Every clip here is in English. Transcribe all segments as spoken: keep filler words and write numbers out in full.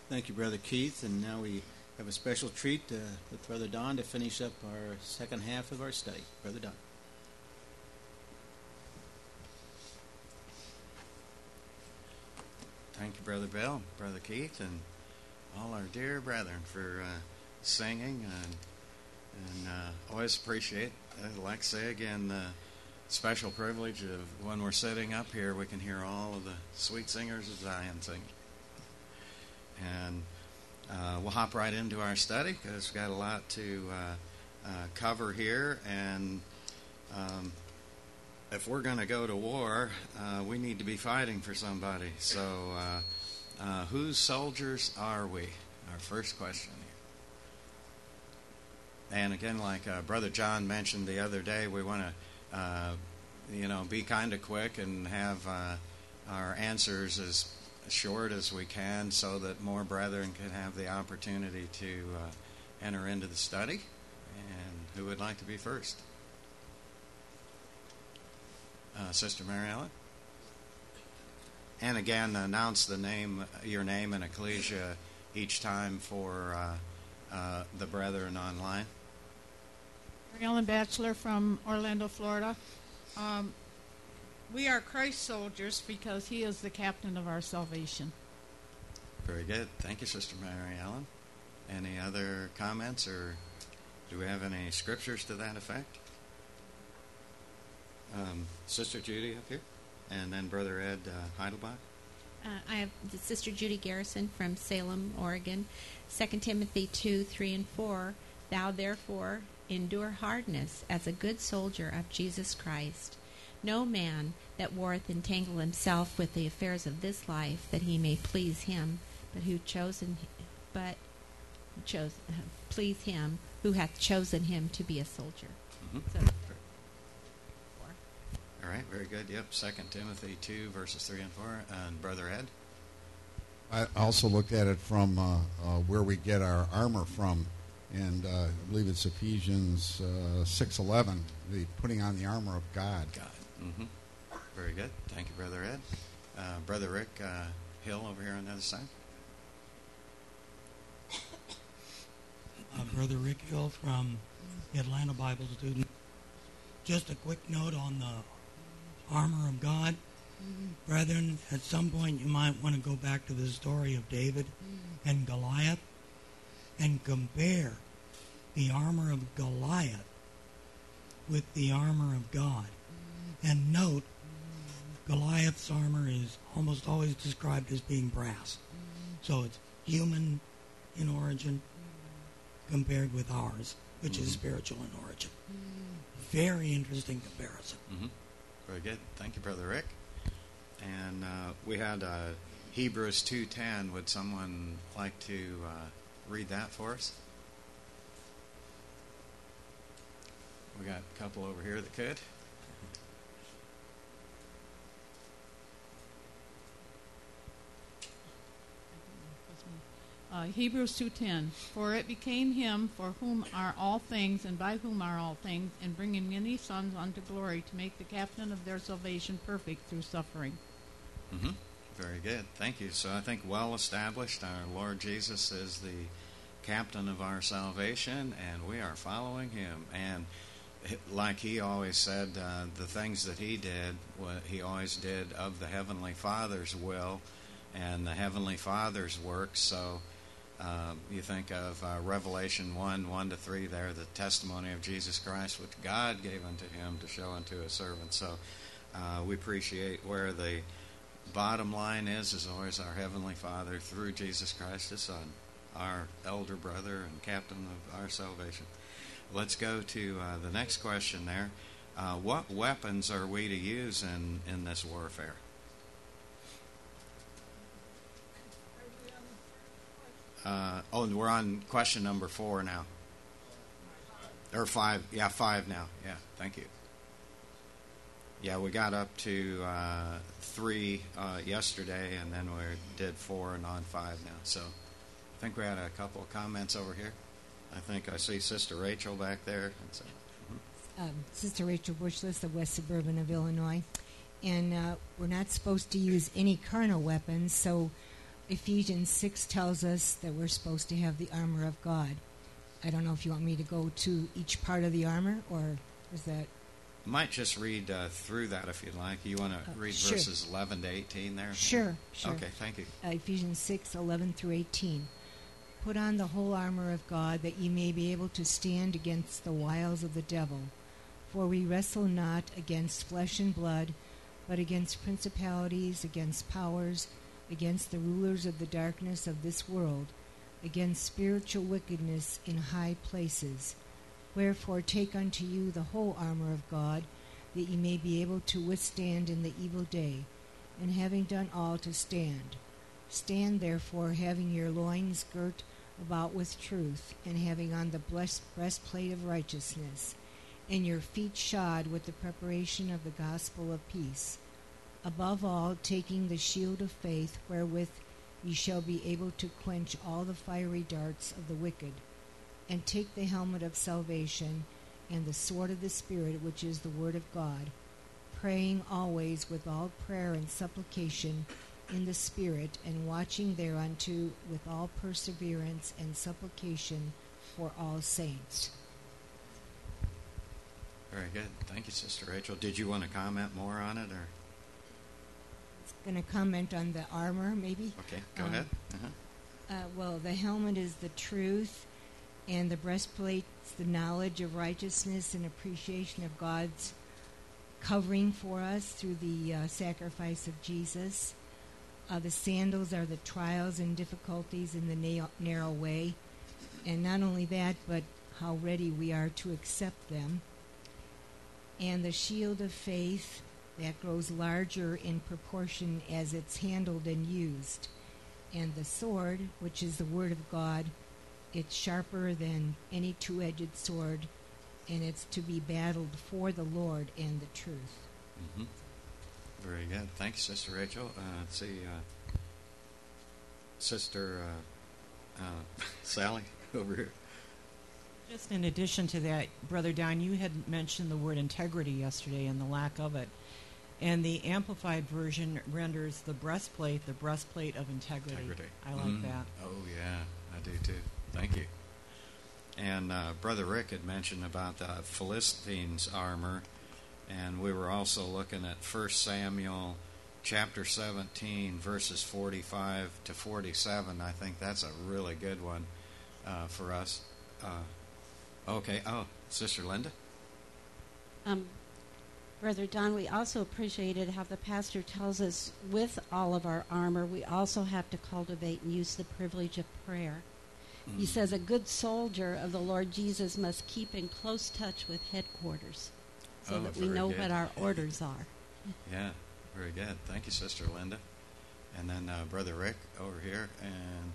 Thank you, Brother Keith. And now we have a special treat uh, with Brother Don to finish up our second half of our study. Brother Don. Thank you, Brother Bill, Brother Keith, and all our dear brethren for uh, singing. And, and uh, always appreciate, uh, like I say again, the special privilege of when we're sitting up here, we can hear all of the sweet singers of Zion sing. And uh, we'll hop right into our study because we've got a lot to uh, uh, cover here. And um, if we're going to go to war, uh, we need to be fighting for somebody. So uh, uh, whose soldiers are we? Our first question here. And again, like uh, Brother John mentioned the other day, we want to, uh, you know, be kind of quick and have uh, our answers as short as we can so that more brethren can have the opportunity to uh, enter into the study. And who would like to be first? Uh, Sister Mary Ellen? And again, announce the name, your name and ecclesia each time for uh, uh, the brethren online. Mary Ellen Batchelor from Orlando, Florida. Um, We are Christ soldiers because he is the captain of our salvation. Very good. Thank you, Sister Mary Ellen. Any other comments, or do we have any scriptures to that effect? Um, Sister Judy up here, and then Brother Ed uh, Heidelbach. Uh, I have Sister Judy Garrison from Salem, Oregon. Second Timothy two, three, and four. Thou therefore endure hardness as a good soldier of Jesus Christ. No man that warreth entangle himself with the affairs of this life, that he may please him, but who chosen, but chose uh, please him who hath chosen him to be a soldier. Mm-hmm. So, all right, very good. Yep, Second Timothy two, verses three and four. And Brother Ed? I also looked at it from uh, uh, where we get our armor from, and uh, I believe it's Ephesians uh, six eleven, the putting on the armor of God. God. Mm-hmm. Very good. Thank you, Brother Ed. Uh, Brother Rick uh, Hill over here on the other side. Uh, Brother Rick Hill from the Atlanta Bible Student. Just a quick note on the armor of God. Mm-hmm. Brethren, at some point you might want to go back to the story of David mm-hmm. and Goliath and compare the armor of Goliath with the armor of God. And note, Goliath's armor is almost always described as being brass. So it's human in origin compared with ours, which mm-hmm. is spiritual in origin. Very interesting comparison. Mm-hmm. Very good. Thank you, Brother Rick. And uh, we had uh, Hebrews two ten. Would someone like to uh, read that for us? We got a couple over here that could. Uh, Hebrews two ten. For it became him for whom are all things, and by whom are all things, and bringing many sons unto glory, to make the captain of their salvation perfect through suffering. Mm-hmm. Very good. Thank you. So I think well established, our Lord Jesus is the captain of our salvation, and we are following him. And like he always said, uh, the things that he did, what he always did of the Heavenly Father's will and the Heavenly Father's work. So Um, you think of uh, Revelation one, one to three there, the testimony of Jesus Christ, which God gave unto him to show unto his servants. So uh, we appreciate where the bottom line is, is always our Heavenly Father through Jesus Christ, his Son, our elder brother and captain of our salvation. Let's go to uh, the next question there. Uh, what weapons are we to use in, in this warfare? Uh, oh, and we're on question number four now. Or five. Yeah, five now. Yeah, thank you. Yeah, we got up to uh, three uh, yesterday, and then we did four and on five now. So I think we had a couple of comments over here. I think I see Sister Rachel back there. So, mm-hmm. um, Sister Rachel Bushless of West Suburban of Illinois. And uh, we're not supposed to use any carnal weapons, so Ephesians six tells us that we're supposed to have the armor of God. I don't know if you want me to go to each part of the armor, or is that... Might just read uh, through that if you'd like. You want to Uh, read sure. verses eleven to eighteen there? Sure, sure. Okay, thank you. Uh, Ephesians six, eleven through eighteen. Put on the whole armor of God, that ye may be able to stand against the wiles of the devil. For we wrestle not against flesh and blood, but against principalities, against powers, against the rulers of the darkness of this world, against spiritual wickedness in high places. Wherefore take unto you the whole armor of God, that ye may be able to withstand in the evil day, and having done all, to stand. Stand therefore, having your loins girt about with truth, and having on the blessed breastplate of righteousness, and your feet shod with the preparation of the gospel of peace. Above all, taking the shield of faith, wherewith ye shall be able to quench all the fiery darts of the wicked, and take the helmet of salvation, and the sword of the Spirit, which is the word of God, praying always with all prayer and supplication in the Spirit, and watching thereunto with all perseverance and supplication for all saints. Very good. Thank you, Sister Rachel. Did you want to comment more on it, or? Going to comment on the armor, maybe? Okay, go Um, ahead. Uh-huh. Uh, well, the helmet is the truth, and the breastplate's the knowledge of righteousness and appreciation of God's covering for us through the uh, sacrifice of Jesus. Uh, the sandals are the trials and difficulties in the na- narrow way, and not only that, but how ready we are to accept them. And the shield of faith, that grows larger in proportion as it's handled and used. And the sword, which is the word of God, it's sharper than any two-edged sword, and it's to be battled for the Lord and the truth. Mm-hmm. Very good. Thank you, Sister Rachel. Uh, let's see, uh, Sister uh, uh, Sally over here. Just in addition to that, Brother Don, you had mentioned the word integrity yesterday and the lack of it. And the Amplified Version renders the breastplate the breastplate of integrity. Integrity. I like Mm. that. Oh, yeah, I do too. Thank you. And uh, Brother Rick had mentioned about the Philistines' armor, and we were also looking at First Samuel chapter seventeen, verses forty-five to forty-seven. I think that's a really good one uh, for us. Uh, okay. Oh, Sister Linda? Um, Brother Don, we also appreciated how the pastor tells us with all of our armor, we also have to cultivate and use the privilege of prayer. Mm-hmm. He says a good soldier of the Lord Jesus must keep in close touch with headquarters so Oh, that we very know good. what our orders are. Yeah, very good. Thank you, Sister Linda. And then uh, Brother Rick over here. And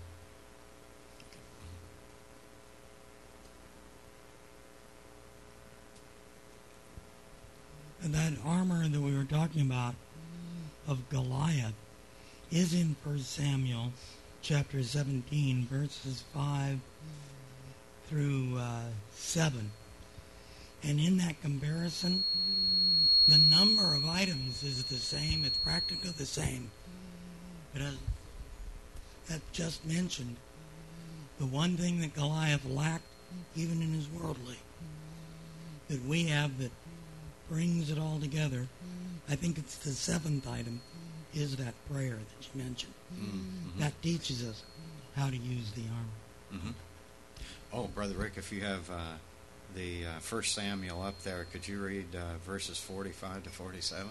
And that armor that we were talking about of Goliath is in First Samuel chapter seventeen, verses five through uh, seven. And in that comparison, the number of items is the same. It's practically the same. But as that just mentioned, the one thing that Goliath lacked, even in his worldly, that we have that brings it all together, I think it's the seventh item, is that prayer that you mentioned. mm-hmm. That teaches us how to use the armor. Mm-hmm. Oh, Brother Rick, if you have uh, the uh, First Samuel up there, could you read uh, verses forty-five to forty-seven?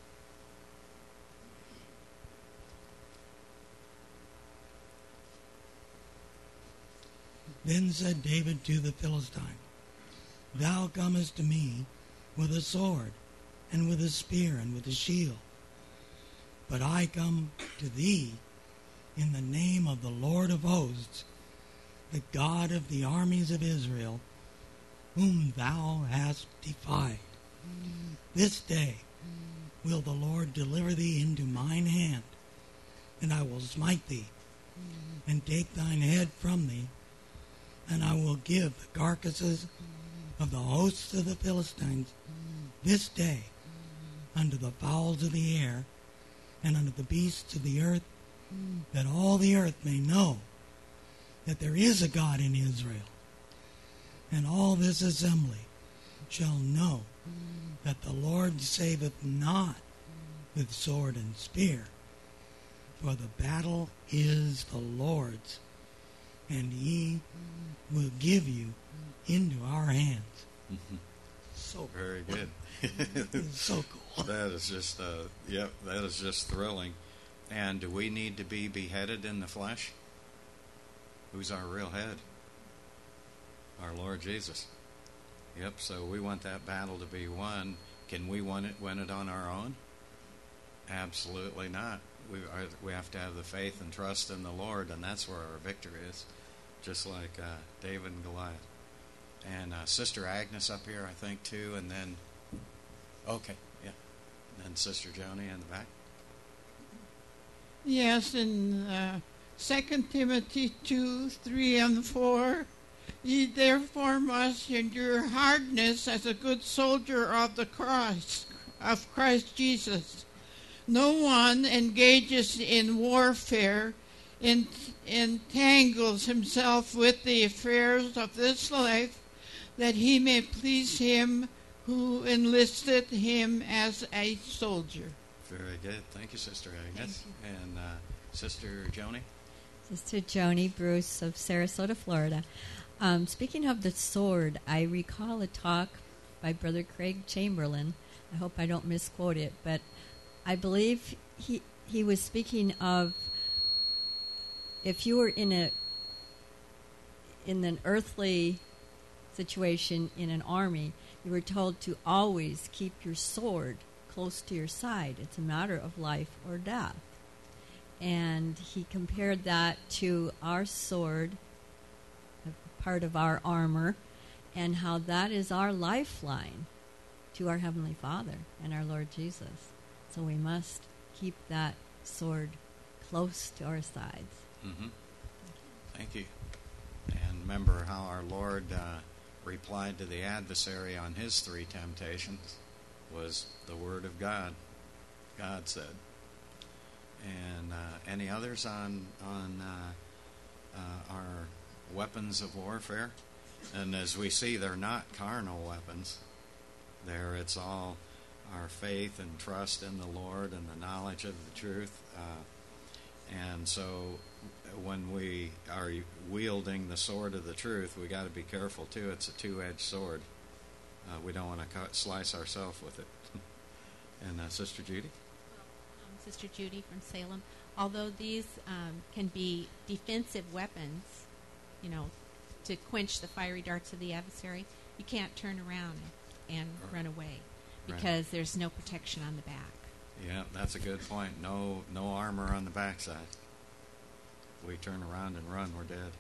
Then said David to the Philistine, Thou comest to me with a sword, and with a spear, and with a shield. But I come to thee in the name of the Lord of hosts, the God of the armies of Israel, whom thou hast defied. This day will the Lord deliver thee into mine hand, and I will smite thee, and take thine head from thee, and I will give the carcasses of the hosts of the Philistines this day unto the fowls of the air, and unto the beasts of the earth, that all the earth may know that there is a God in Israel, and all this assembly shall know that the Lord saveth not with sword and spear, for the battle is the Lord's, and he will give you into our hands. Mm-hmm. So very good. It's so cool. That is just, uh, yep, that is just thrilling. And do we need to be beheaded in the flesh? Who's our real head? Our Lord Jesus. Yep, so we want that battle to be won. Can we win it, win it on our own? Absolutely not. We are, we have to have the faith and trust in the Lord, and that's where our victory is, just like uh, David and Goliath. And uh, Sister Agnes up here, I think, too, and then, okay, yeah, and then Sister Joni in the back. Yes, in uh, Second Timothy two, three, and four, ye therefore must endure hardness as a good soldier of the cross, of Christ Jesus. No one engages in warfare, ent- entangles himself with the affairs of this life, that he may please him who enlisted him as a soldier. Very good. Thank you, Sister Agnes. And uh, Sister Joni? Sister Joni Bruce of Sarasota, Florida. Um, speaking of the sword, I recall a talk by Brother Craig Chamberlain. I hope I don't misquote it, but I believe he he was speaking of if you were in a in an earthly situation in an army, you were told to always keep your sword close to your side. It's a matter of life or death. And he compared that to our sword, a part of our armor, and how that is our lifeline to our Heavenly Father and our Lord Jesus. So we must keep that sword close to our sides. Mm-hmm. Thank you. And remember how our Lord uh, replied to the adversary on his three temptations was the Word of God. God said. And uh, any others on on uh, uh, our weapons of warfare? And as we see, they're not carnal weapons. There, it's all our faith and trust in the Lord and the knowledge of the truth. Uh, and so when we are wielding the sword of the truth, we got to be careful, too. It's a two-edged sword. Uh, we don't want to cut, slice ourselves with it. And uh, Sister Judy? Um, Sister Judy from Salem. Although these um, can be defensive weapons, you know, to quench the fiery darts of the adversary, you can't turn around and run away because right. there's no protection on the back. Yeah, that's a good point. No, no armor on the backside. We turn around and run, we're dead.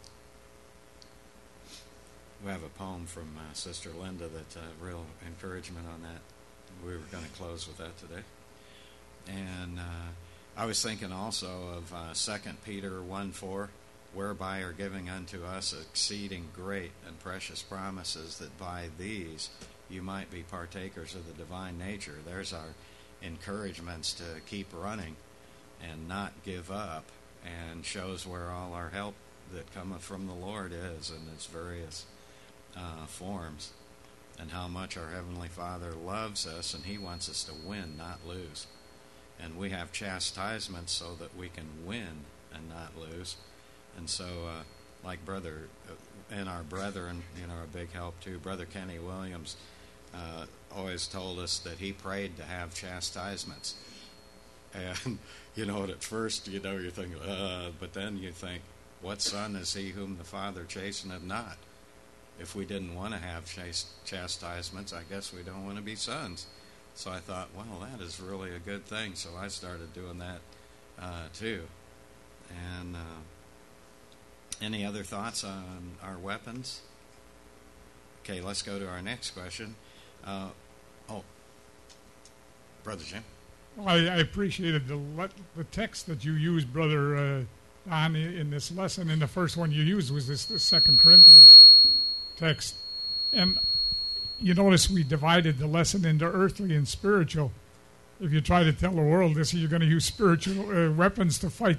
We have a poem from uh, Sister Linda that's a uh, real encouragement on that. We were going to close with that today. And uh, I was thinking also of uh, Second Peter one four, whereby are giving unto us exceeding great and precious promises, that by these you might be partakers of the divine nature. There's our encouragements to keep running and not give up, and shows where all our help that cometh from the Lord is in its various uh, forms, and how much our Heavenly Father loves us, and He wants us to win, not lose. And we have chastisements so that we can win and not lose. And so, uh, like Brother, uh, and our brethren, you know, are a big help too. Brother Kenny Williams uh, always told us that he prayed to have chastisements. And, you know, at first, you know, you're thinking, uh, but then you think, what son is he whom the Father chasteneth not? If we didn't want to have chast- chastisements, I guess we don't want to be sons. So I thought, well, that is really a good thing. So I started doing that uh, too. And uh, any other thoughts on our weapons? Okay, let's go to our next question. Uh, oh, Brother Jim. Well, I, I appreciated the le- the text that you used, Brother uh, Don, in this lesson. And the first one you used was this, this Second Corinthians text. And you notice we divided the lesson into earthly and spiritual. If you try to tell the world this, you're going to use spiritual uh, weapons to fight the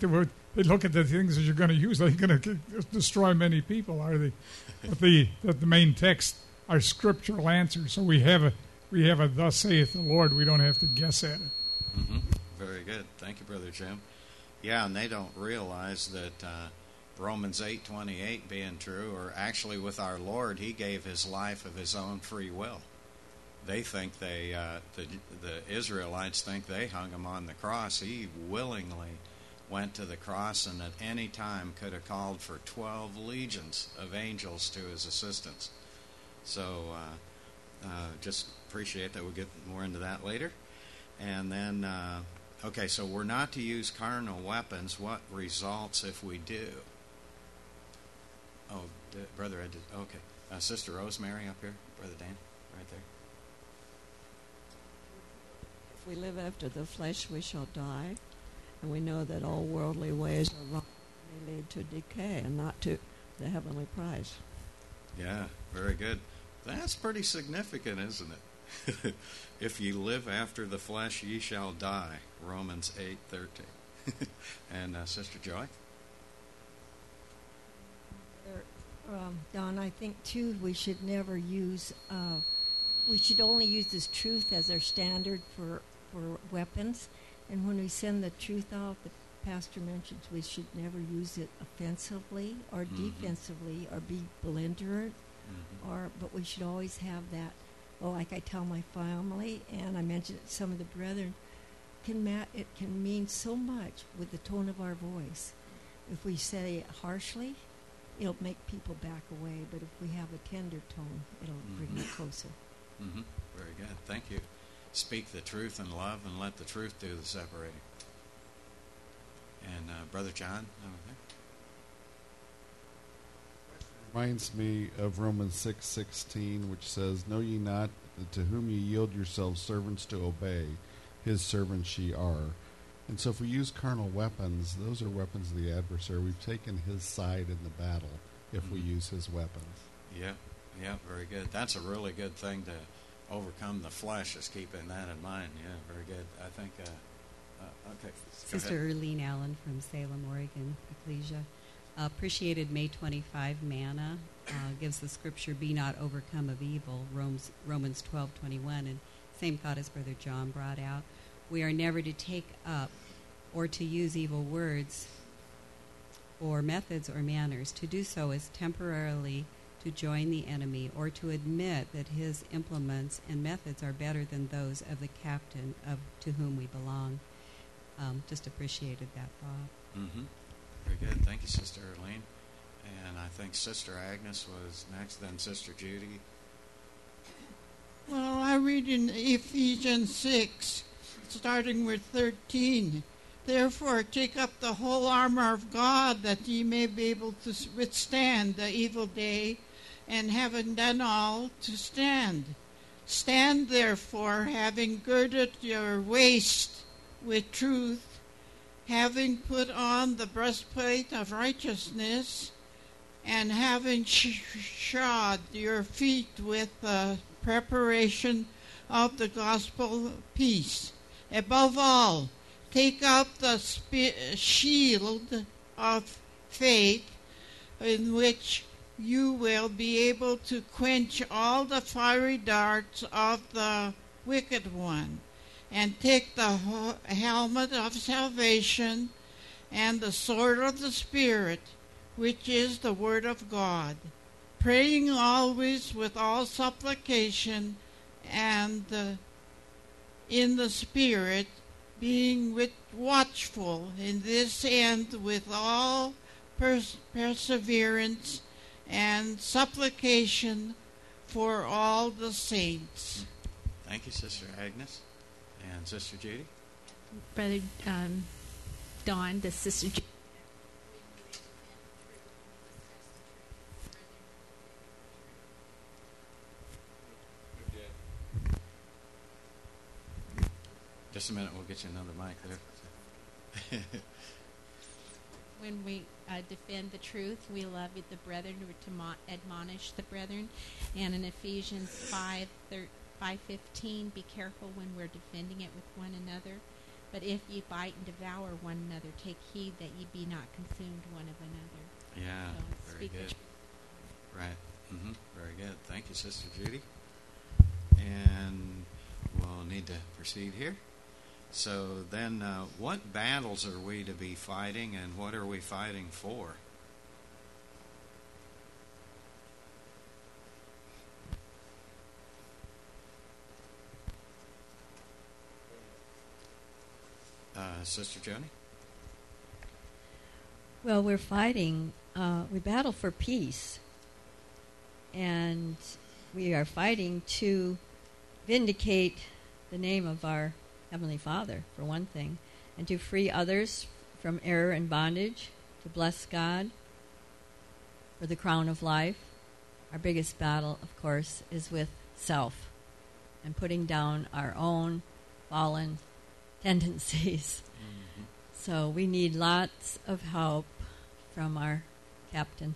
they look at the things that you're going to use. They're going to destroy many people, are they? But the that the main text are scriptural answers. So we have a we have a thus saith the Lord. We don't have to guess at it. Mm-hmm. Very good. Thank you, Brother Jim. Yeah, and they don't realize that uh, Romans eight twenty-eight being true, or actually with our Lord, He gave His life of His own free will. They think they, uh, the, the Israelites think they hung Him on the cross. He willingly went to the cross and at any time could have called for twelve legions of angels to His assistance. So uh, uh, just appreciate that. We'll get more into that later. And then, uh, okay, so we're not to use carnal weapons. What results if we do? Oh, d- Brother Ed, did, okay. Uh, Sister Rosemary up here. Brother Dan, right there. If we live after the flesh, we shall die. And we know that all worldly ways are wrong. They lead to decay and not to the heavenly prize. Yeah, very good. That's pretty significant, isn't it? If ye live after the flesh, ye shall die. Romans eight thirteen. And uh, Sister Joy? Um, Don, I think, too, we should never use, uh, we should only use this truth as our standard for, for weapons. And when we send the truth out, the pastor mentions we should never use it offensively or Mm-hmm. defensively or be belligerent. Mm-hmm. Or, but we should always have that. Well, like I tell my family, and I mentioned it to some of the brethren, can ma- it can mean so much with the tone of our voice. If we say it harshly, it'll make people back away. But if we have a tender tone, it'll Mm-hmm. bring it closer. Mm-hmm. Very good. Thank you. Speak the truth in love and let the truth do the separating. And uh, Brother John over there. Reminds me of Romans six sixteen, which says, "Know ye not that to whom ye yield yourselves servants to obey, his servants ye are." And so if we use carnal weapons, those are weapons of the adversary. We've taken his side in the battle if mm-hmm. we use his weapons. Yeah, yeah, very good. That's a really good thing to overcome the flesh, is keeping that in mind. Yeah, very good. I think, uh, uh, okay. Sister Erlene Allen from Salem, Oregon, Ecclesia. Uh, appreciated May twenty-five manna. Uh, gives the scripture, "Be not overcome of evil," Romans, Romans twelve twenty-one. And same thought as Brother John brought out. We are never to take up or to use evil words or methods or manners. To do so is temporarily to join the enemy or to admit that his implements and methods are better than those of the captain of to whom we belong. Um, just appreciated that thought. Mm-hmm. Very good. Thank you, Sister Erlene. And I think Sister Agnes was next, then Sister Judy. Well, I read in Ephesians six, starting with thirteen. "Therefore take up the whole armor of God, that ye may be able to withstand the evil day, and having done all, to stand. Stand therefore, having girded your waist with truth, having put on the breastplate of righteousness, and having sh- shod your feet with the preparation of the gospel of peace. Above all, take up the spe- shield of faith, in which you will be able to quench all the fiery darts of the wicked one, and take the ho- helmet of salvation and the sword of the Spirit, which is the Word of God, praying always with all supplication and uh, in the Spirit, being with watchful in this end with all pers- perseverance and supplication for all the saints." Thank you, Sister Agnes. And Sister Judy? Brother um, Don, the Sister Judy. Just a minute, we'll get you another mic there. When we uh, defend the truth, we love the brethren, to mo- admonish the brethren. And in Ephesians five fifteen, be careful when we're defending it with one another. But if ye bite and devour one another, take heed that ye be not consumed one of another. Yeah, So very speak the good. truth. Right. hmm Very good. Thank you, Sister Judy. And we'll need to proceed here. So then, uh, what battles are we to be fighting, and what are we fighting for? Uh, Sister Joni? Well, we're fighting, uh, we battle for peace. And we are fighting to vindicate the name of our Heavenly Father, for one thing, and to free others from error and bondage, to bless God for the crown of life. Our biggest battle, of course, is with self and putting down our own fallen tendencies. Mm-hmm. So we need lots of help from our captain.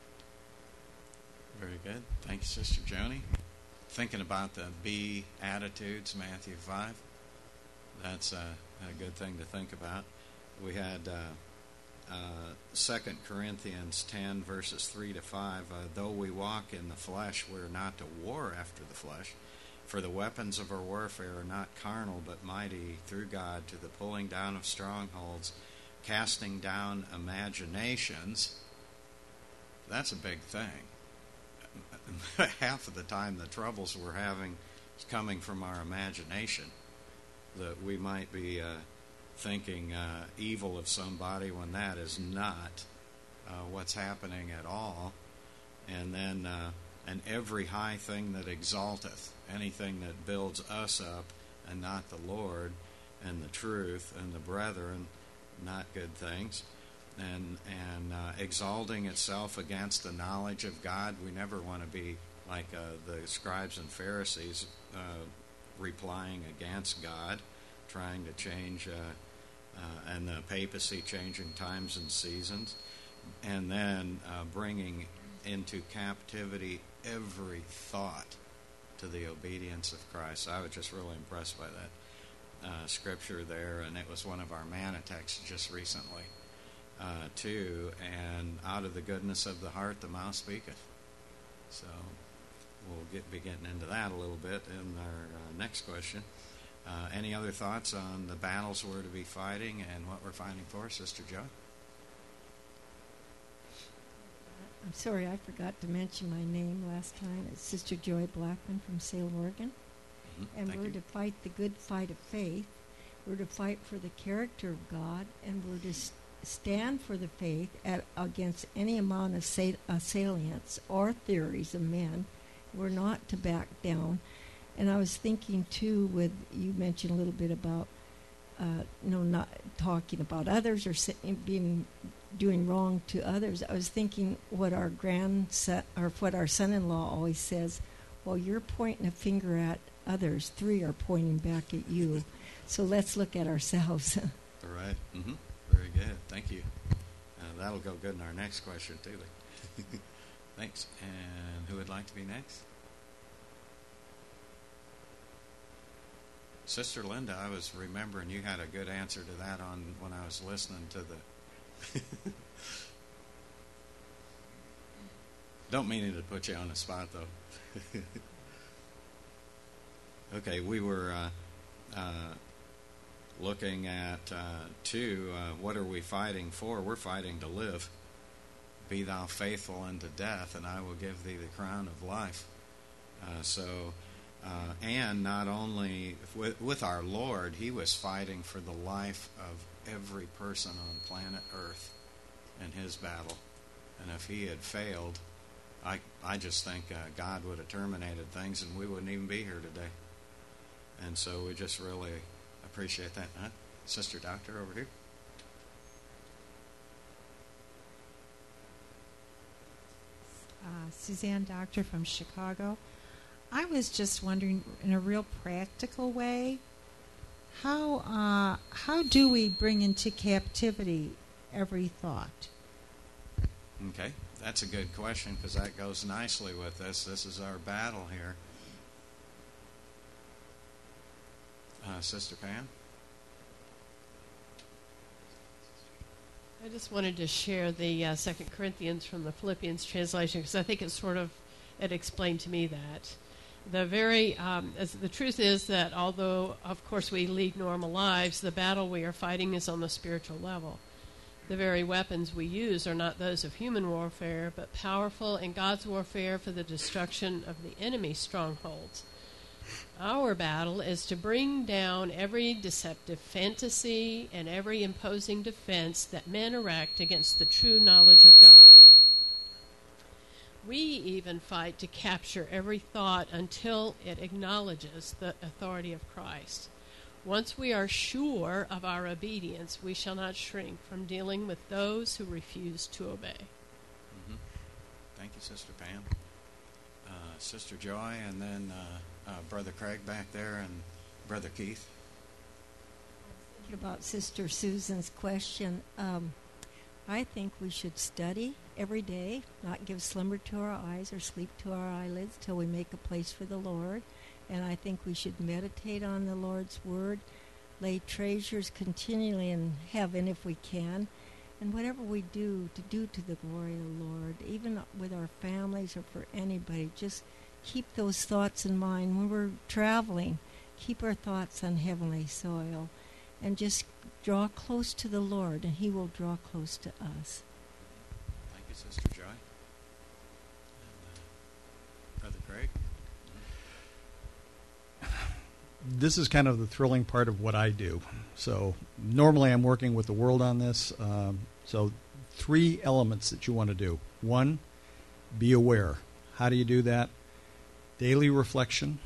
Very good. Thank you, Sister Joni. Thinking about the B attitudes, Matthew five. That's a, a good thing to think about. We had uh, uh, Second Corinthians ten, verses three to five. Uh, Though we walk in the flesh, we're not to war after the flesh. For the weapons of our warfare are not carnal, but mighty through God to the pulling down of strongholds, casting down imaginations. That's a big thing. Half of the time the troubles we're having is coming from our imagination. That we might be uh, thinking uh, evil of somebody when that is not uh, what's happening at all. And then, uh, and every high thing that exalteth, anything that builds us up and not the Lord and the truth and the brethren, not good things. And and uh, exalting itself against the knowledge of God. We never want to be like uh, the scribes and Pharisees uh, replying against God, trying to change, uh, uh, and the papacy changing times and seasons, and then uh, bringing into captivity every thought to the obedience of Christ. I was just really impressed by that uh, scripture there, and it was one of our manna texts just recently. Uh, too, and out of the goodness of the heart the mouth speaketh. So we'll get be getting into that a little bit in our uh, next question. Uh, any other thoughts on the battles we're to be fighting and what we're fighting for, Sister Jo? I'm sorry, I forgot to mention my name last time. It's Sister Joy Blackman from Salem, Oregon. Mm-hmm. And Thank we're you. to fight the good fight of faith. We're to fight for the character of God, and we're to st- stand for the faith at, against any amount of sa- assailants or theories of men. We're not to back down. And I was thinking too, with you mentioned a little bit about, uh, you know, not talking about others or sa- being doing wrong to others. I was thinking what our grandson or what our son-in-law always says. Well, you're pointing a finger at others. Three are pointing back at you. So let's look at ourselves. All right. Mm-hmm. Very good. Thank you. Uh, that'll go good in our next question, too. Thanks. And who would like to be next? Sister Linda, I was remembering you had a good answer to that on when I was listening to the... Don't mean to put you on the spot, though. Okay, we were... Uh, uh, looking at, uh, two, uh, what are we fighting for? We're fighting to live. Be thou faithful unto death, and I will give thee the crown of life. Uh, so, uh, and not only with, with our Lord, he was fighting for the life of every person on planet Earth in his battle. And if he had failed, I, I just think uh, God would have terminated things and we wouldn't even be here today. And so we just really appreciate that. Huh? Sister Doctor over here. Uh, Suzanne Doctor from Chicago. I was just wondering, in a real practical way, how uh, how do we bring into captivity every thought? Okay, that's a good question because that goes nicely with this. This is our battle here. Uh, Sister Pam? I just wanted to share the uh, Second Corinthians from the Philippians translation because I think it sort of it explained to me that the very um, as the truth is that although of course we lead normal lives, the battle we are fighting is on the spiritual level. The very weapons we use are not those of human warfare, but powerful in God's warfare for the destruction of the enemy's strongholds. Our battle is to bring down every deceptive fantasy and every imposing defense that men erect against the true knowledge of God. We even fight to capture every thought until it acknowledges the authority of Christ. Once we are sure of our obedience, we shall not shrink from dealing with those who refuse to obey. Mm-hmm. Thank you, Sister Pam. Uh, Sister Joy, and then uh, uh, Brother Craig back there, and Brother Keith. Thinking about Sister Susan's question, um, I think we should study every day, not give slumber to our eyes or sleep to our eyelids till we make a place for the Lord. And I think we should meditate on the Lord's Word, lay treasures continually in heaven if we can, and whatever we do, to do to the glory of the Lord, even with our families or for anybody, just keep those thoughts in mind. When we're traveling, keep our thoughts on heavenly soil, and just draw close to the Lord, and He will draw close to us. Thank you, Sister Joy. And, uh, Brother Craig? This is kind of the thrilling part of what I do. So normally I'm working with the world on this. Um, so three elements that you want to do. One, be aware. How do you do that? Daily reflection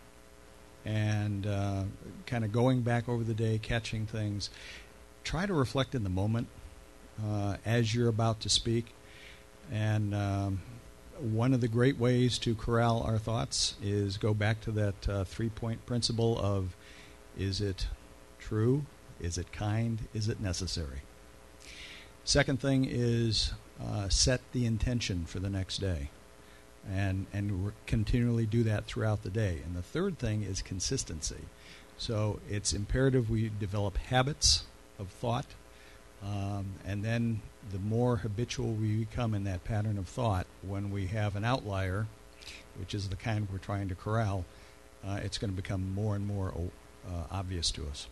and uh, kind of going back over the day, catching things. Try to reflect in the moment uh, as you're about to speak. And um, one of the great ways to corral our thoughts is go back to that uh, three-point principle of, is it true? Is it kind? Is it necessary? Second thing is uh, set the intention for the next day, and and re- continually do that throughout the day. And the third thing is consistency. So it's imperative we develop habits of thought, um, and then the more habitual we become in that pattern of thought, when we have an outlier, which is the kind we're trying to corral, uh, it's going to become more and more uh, obvious to us.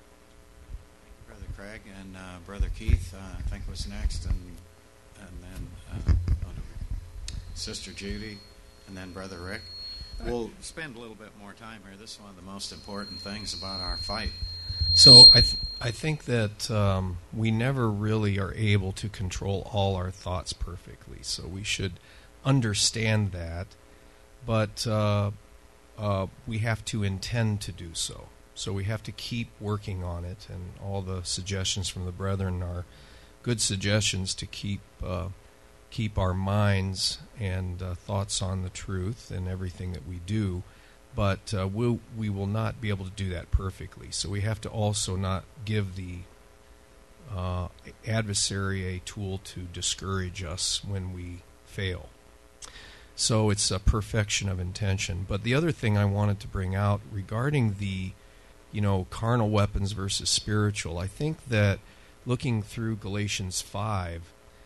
Brother Craig and uh, Brother Keith, uh, I think was next, and and then uh, oh, no, Sister Judy, and then Brother Rick. We'll spend a little bit more time here. This is one of the most important things about our fight. So I th- I think that um, we never really are able to control all our thoughts perfectly. So we should understand that, but uh, uh, we have to intend to do so. So we have to keep working on it, and all the suggestions from the brethren are good suggestions to keep uh, keep our minds and uh, thoughts on the truth in everything that we do. But uh, we'll, we will not be able to do that perfectly. So we have to also not give the uh, adversary a tool to discourage us when we fail. So it's a perfection of intention. But the other thing I wanted to bring out regarding the, you know, carnal weapons versus spiritual, I think that looking through Galatians five,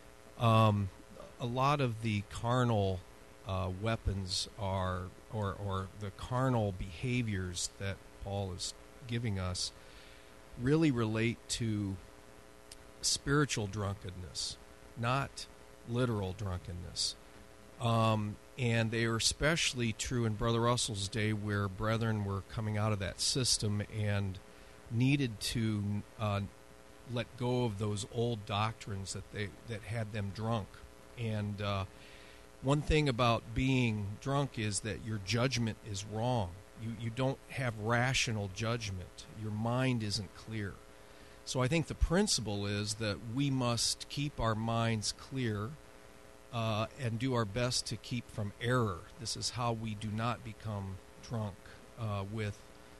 um, a lot of the carnal uh, weapons are, or, or the carnal behaviors that Paul is giving us really relate to spiritual drunkenness, not literal drunkenness. Um, and they are especially true in Brother Russell's day, where brethren were coming out of that system and needed to uh, let go of those old doctrines that they that had them drunk. And uh, one thing about being drunk is that your judgment is wrong. You you don't have rational judgment. Your mind isn't clear. So I think the principle is that we must keep our minds clear uh, and do our best to keep from error. This is how we do not become drunk uh, with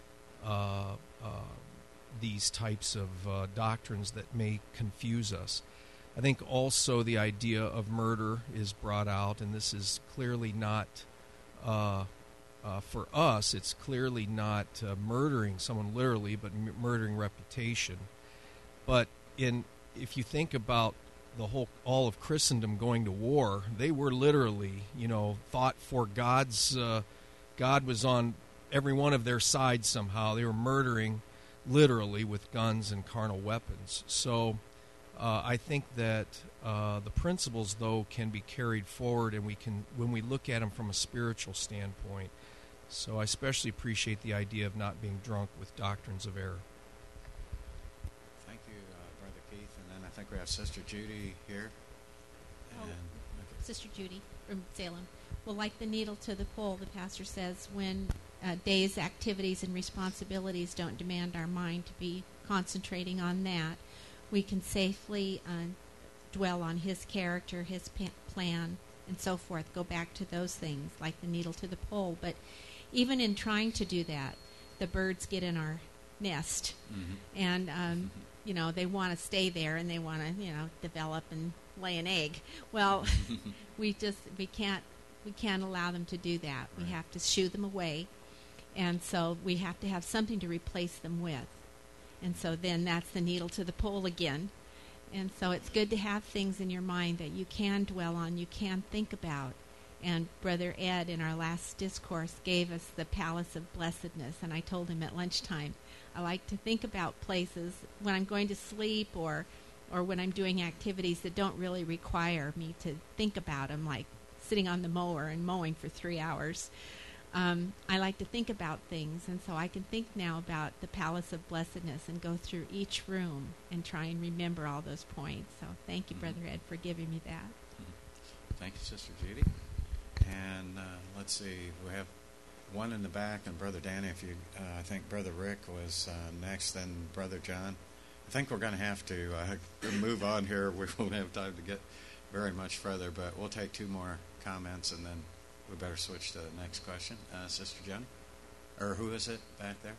uh, uh, these types of uh, doctrines that may confuse us. I think also the idea of murder is brought out, and this is clearly not, uh, uh, for us, it's clearly not uh, murdering someone literally, but m- murdering reputation. But in if you think about the whole all of Christendom going to war, they were literally, you know, fought for God's. Uh, God was on every one of their sides somehow. They were murdering, literally, with guns and carnal weapons. So, uh, I think that uh, the principles, though, can be carried forward, and we can, when we look at them from a spiritual standpoint. So, I especially appreciate the idea of not being drunk with doctrines of error. Thank you, uh, Brother Keith. And then I think we have Sister Judy here. Oh, And, okay. Sister Judy from Salem. Well, like the needle to the pole, the pastor says, when uh, day's activities and responsibilities don't demand our mind to be concentrating on that, we can safely uh, dwell on his character, his pa- plan, and so forth. Go back to those things, like the needle to the pole. But even in trying to do that, the birds get in our nest, Mm-hmm. and um, you know they want to stay there, and they want to you know develop and lay an egg. Well, we just we can't we can't allow them to do that. We have to shoo them away, and so we have to have something to replace them with. And so then that's the needle to the pole again. And so it's good to have things in your mind that you can dwell on, you can think about. And Brother Ed, in our last discourse, gave us the palace of blessedness. And I told him at lunchtime, I like to think about places when I'm going to sleep or, or when I'm doing activities that don't really require me to think about them, like sitting on the mower and mowing for three hours. Um, I like to think about things, and so I can think now about the palace of blessedness and go through each room and try and remember all those points. So thank you, Brother Ed, for giving me that. Thank you, Sister Judy. And uh, let's see, we have one in the back, and Brother Danny, if you, uh, I think Brother Rick was uh, next, then Brother John. I think we're going to have to uh, move on here. We won't have time to get very much further, but we'll take two more comments, and then we better switch to the next question. Uh, Sister John? Or who is it back there?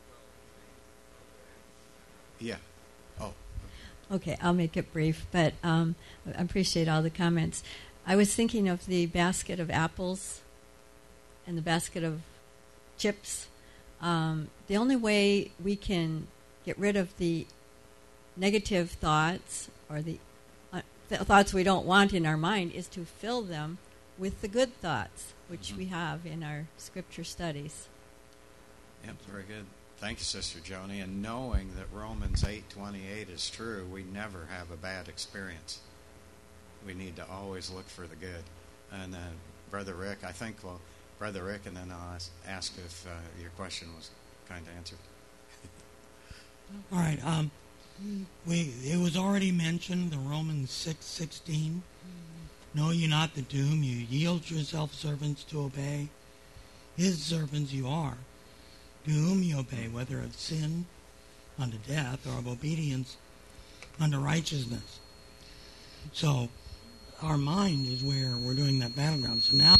Yeah. Oh. Okay, I'll make it brief, but um, I appreciate all the comments. I was thinking of the basket of apples and the basket of chips. Um, the only way we can get rid of the negative thoughts or the uh, th- thoughts we don't want in our mind is to fill them with the good thoughts, which Mm-hmm. we have in our scripture studies. Yep, very good. Thank you, Sister Joni. And knowing that Romans eight twenty-eight is true, we never have a bad experience. We need to always look for the good. And uh, Brother Rick, I think, well, Brother Rick, and then I'll ask, ask if uh, your question was kind of answered. All right. Um, we it was already mentioned, the Romans six sixteen. Know ye not that to whom you yield yourself servants to obey, his servants you are, to whom you obey, whether of sin unto death or of obedience unto righteousness. So our mind is where we're doing that battleground. So now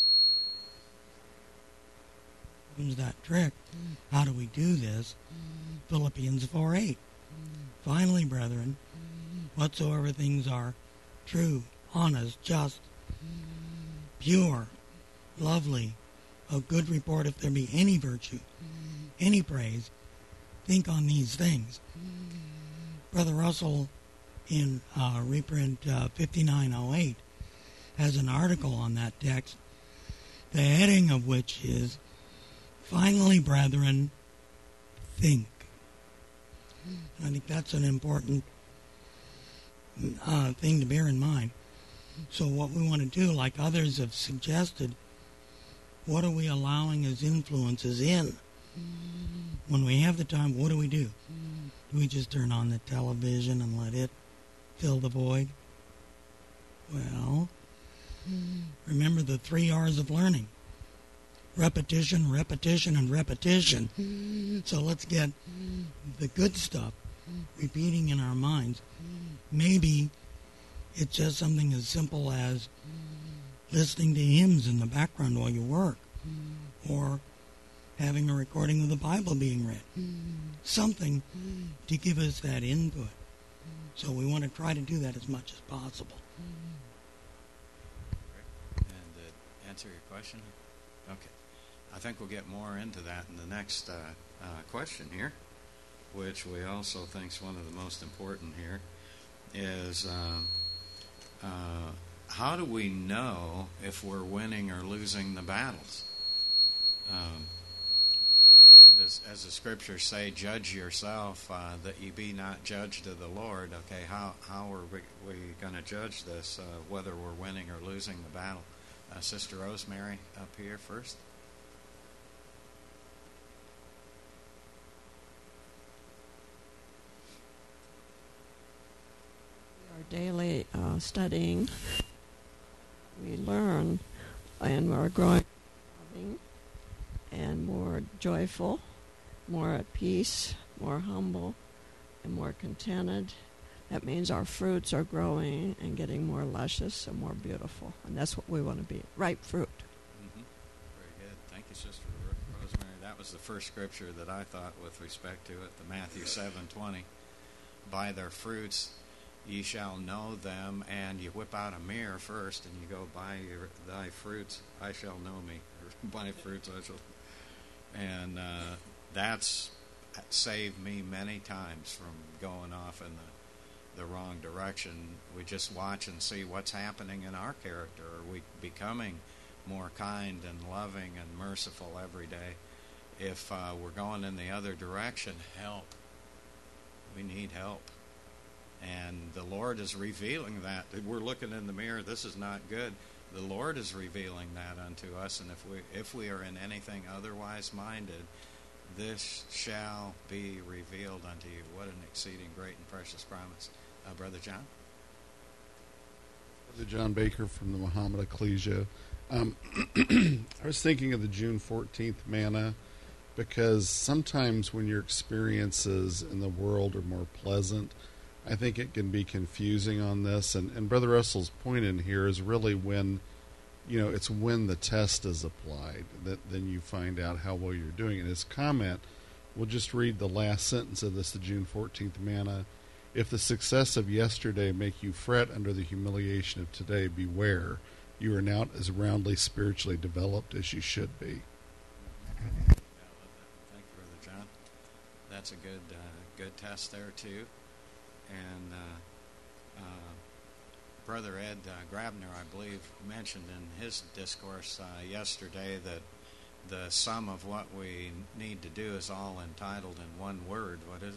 comes that trick. How do we do this? Philippians four eight. Finally, brethren, whatsoever things are true, honest, just, pure, lovely, of good report, if there be any virtue, any praise, think on these things. Brother Russell, in uh, reprint uh, fifty-nine oh eight, has an article on that text, the heading of which is, Finally, brethren, think. And I think that's an important uh, thing to bear in mind. So what we want to do, like others have suggested, what are we allowing as influences in? When we have the time, what do we do? Do we just turn on the television and let it fill the void? Well, remember the three R's of learning. Repetition, repetition, and repetition. So let's get the good stuff repeating in our minds. Maybe it's just something as simple as listening to hymns in the background while you work, or having a recording of the Bible being read. Something to give us that input. So we want to try to do that as much as possible. And uh, answer your question? Okay. I think we'll get more into that in the next uh, uh, question here, which we also think is one of the most important here. is uh, uh, how do we know if we're winning or losing the battles? Um, this, as the scriptures say, judge yourself uh, that ye be not judged of the Lord. Okay, how how are we, we going to judge this, uh, whether we're winning or losing the battle? Uh, Sister Rosemary up here first. Our daily uh, studying, we learn, and we're growing loving and more joyful, more at peace, more humble, and more contented. That means our fruits are growing and getting more luscious and more beautiful, and that's what we want to be, ripe fruit. Mm-hmm. Very good. Thank you, Sister Rosemary. That was the first scripture that I thought with respect to it, the Matthew seven twenty. By their fruits ye shall know them, and you whip out a mirror first, and you go, by your, thy fruits I shall know me, or by fruits I shall. And uh, that's saved me many times from going off in the, the wrong direction. We just watch and see what's happening in our character. Are we becoming more kind and loving and merciful every day? If uh, we're going in the other direction, help. We need help. And the Lord is revealing that. We're looking in the mirror, this is not good. The Lord is revealing that unto us, and if we if we are in anything otherwise minded, this shall be revealed unto you. What an exceeding great and precious promise. Uh, Brother John? Brother John Baker from the Muhammad Ecclesia. Um, I was thinking of the June fourteenth manna, because sometimes when your experiences in the world are more pleasant, I think it can be confusing on this. And, and Brother Russell's point in here is really when, you know, it's when the test is applied that then you find out how well you're doing. And his comment, we'll just read the last sentence of this, the June fourteenth manna. If the success of yesterday make you fret under the humiliation of today, beware. You are not as roundly spiritually developed as you should be. Yeah, I love that. Thank you, Brother John. That's a good, uh, good test there, too. And uh, uh, Brother Ed uh, Grabner, I believe, mentioned in his discourse uh, yesterday that the sum of what we need to do is all entitled in one word. What is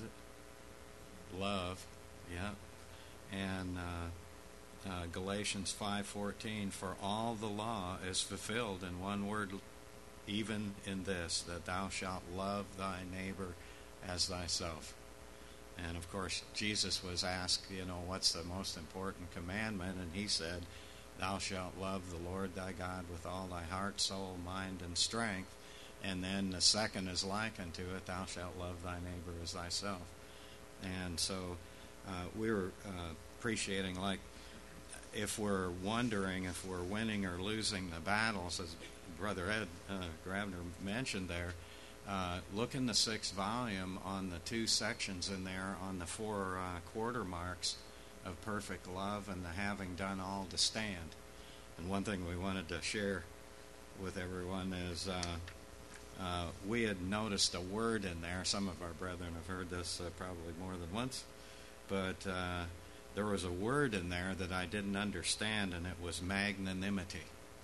it? Love. Yeah. And uh, uh, Galatians five fourteen, for all the law is fulfilled in one word, even in this, that thou shalt love thy neighbor as thyself. And, of course, Jesus was asked, you know, what's the most important commandment? And he said, thou shalt love the Lord thy God with all thy heart, soul, mind, and strength. And then the second is like unto it, thou shalt love thy neighbor as thyself. And so uh, we were uh, appreciating, like, if we're wondering if we're winning or losing the battles, as Brother Ed uh, Grabner mentioned there, Uh, look in the sixth volume on the two sections in there on the four uh, quarter marks of perfect love and the having done all to stand. And one thing we wanted to share with everyone is uh, uh, we had noticed a word in there. Some of our brethren have heard this uh, probably more than once, but uh, there was a word in there that I didn't understand, and it was magnanimity.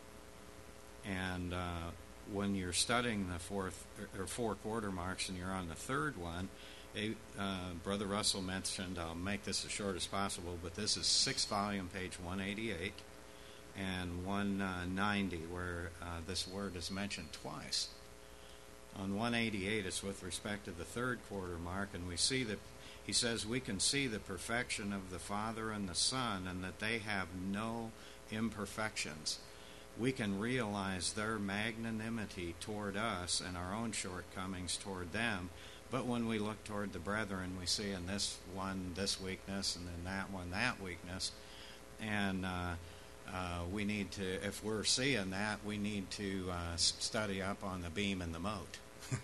And uh, when you're studying the fourth or four quarter marks and you're on the third one, uh, Brother Russell mentioned, I'll make this as short as possible, but this is sixth volume, page one eighty-eight and one ninety, where uh, this word is mentioned twice. On one eighty-eight, it's with respect to the third quarter mark, and we see that he says we can see the perfection of the Father and the Son, and that they have no imperfections. We can realize their magnanimity toward us and our own shortcomings toward them. But when we look toward the brethren, we see in this one this weakness, and in that one that weakness. And uh, uh, we need to, if we're seeing that, we need to uh, study up on the beam and the mote.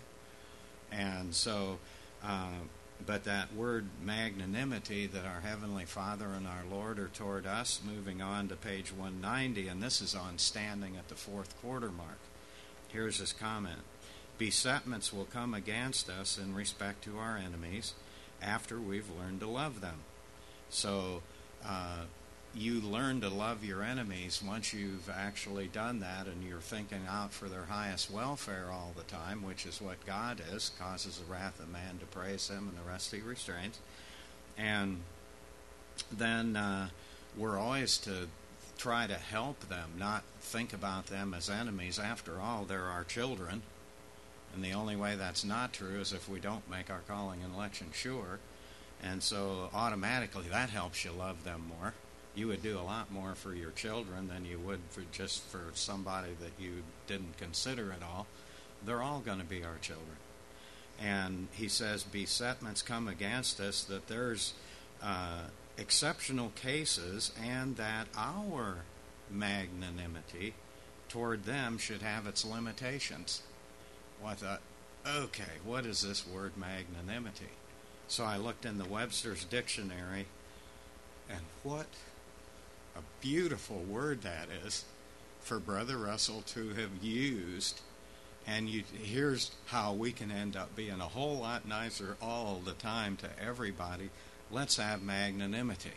And so, uh, but that word magnanimity that our Heavenly Father and our Lord are toward us, moving on to page one ninety, and this is on standing at the fourth quarter mark. Here's his comment. Besetments will come against us in respect to our enemies after we've learned to love them. So uh, you learn to love your enemies once you've actually done that, and you're thinking out for their highest welfare all the time, which is what God is, causes the wrath of man to praise him, and the rest he restrains. And then uh, we're always to try to help them, not think about them as enemies. After all, they're our children. And the only way that's not true is if we don't make our calling and election sure. And so automatically that helps you love them more. You would do a lot more for your children than you would for just for somebody that you didn't consider at all. They're all going to be our children. And he says besetments come against us, that there's uh, exceptional cases, and that our magnanimity toward them should have its limitations. Well, I thought, okay, what is this word magnanimity? So I looked in the Webster's dictionary, and what a beautiful word that is for Brother Russell to have used. And you, here's how we can end up being a whole lot nicer all the time to everybody. Let's have magnanimity.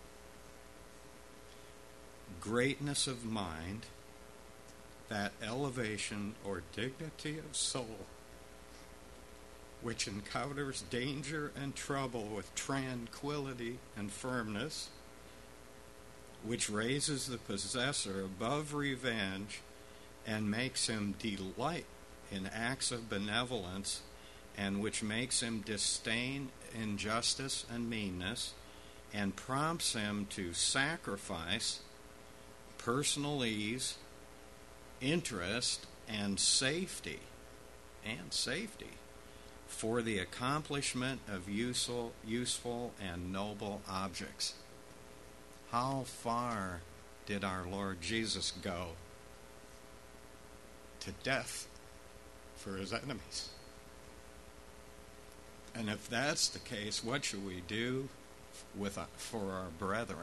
Greatness of mind, that elevation or dignity of soul which encounters danger and trouble with tranquility and firmness, which raises the possessor above revenge and makes him delight in acts of benevolence, and which makes him disdain injustice and meanness, and prompts him to sacrifice personal ease, interest, and safety, and safety, for the accomplishment of useful, useful and noble objects. How far did our Lord Jesus go? To death for his enemies. And if that's the case, what should we do with uh, for our brethren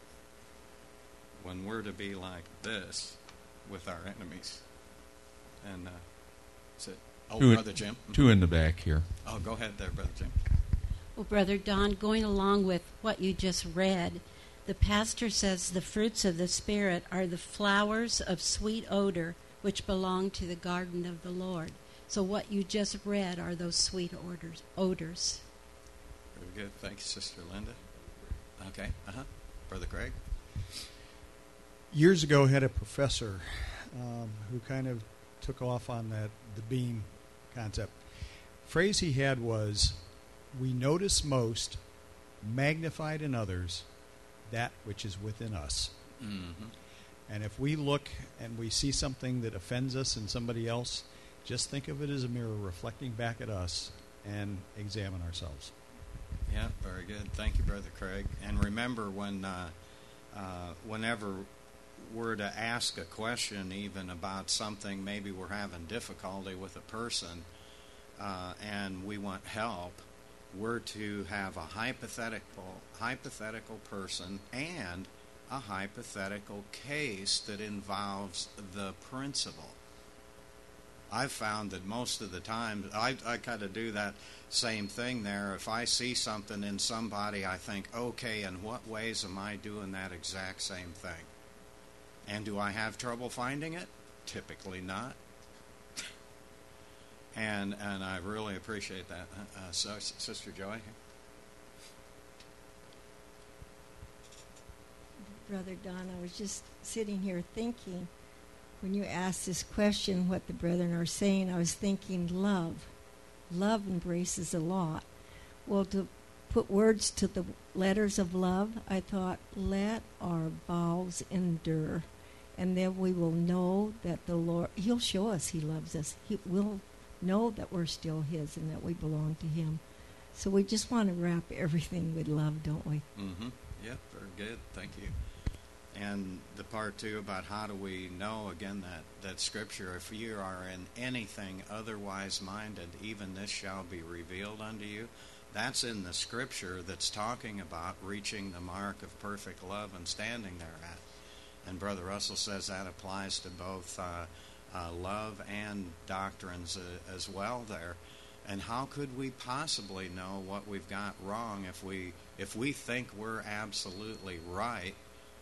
when we're to be like this with our enemies? And uh, is it, oh, two, Brother Jim? Two in the back here. Oh, go ahead there, Brother Jim. Well, Brother Don, going along with what you just read, the pastor says the fruits of the Spirit are the flowers of sweet odor which belong to the garden of the Lord. So what you just read are those sweet odors. odors. Very good. Thank you, Sister Linda. Okay. Uh-huh. Brother Craig? Years ago, I had a professor um, who kind of took off on that the beam concept. Phrase he had was, we notice most, magnified in others, that which is within us. Mm-hmm. And if we look and we see something that offends us in somebody else, just think of it as a mirror reflecting back at us and examine ourselves. Yeah, very good. Thank you, Brother Craig. And remember, when uh, uh, whenever we're to ask a question even about something, maybe we're having difficulty with a person uh, and we want help, we're to have a hypothetical hypothetical person and a hypothetical case that involves the principle. I've found that most of the time, I, I kind of do that same thing there. If I see something in somebody, I think, okay, in what ways am I doing that exact same thing? And do I have trouble finding it? Typically not. and and I really appreciate that. Uh, so, Sister Joy? Brother Don, I was just sitting here thinking, when you asked this question, what the brethren are saying, I was thinking love. Love embraces a lot. Well, to put words to the letters of love, I thought, let our vows endure. And then we will know that the Lord, He'll show us He loves us. He will know that we're still His and that we belong to Him. So we just want to wrap everything with love, don't we? Mm-hmm. Yeah, very good. Thank you. And the part, too, about how do we know, again, that, that Scripture, if you are in anything otherwise minded, even this shall be revealed unto you. That's in the Scripture that's talking about reaching the mark of perfect love and standing thereat. And Brother Russell says that applies to both uh, uh, love and doctrines uh, as well there. And how could we possibly know what we've got wrong if we if we think we're absolutely right?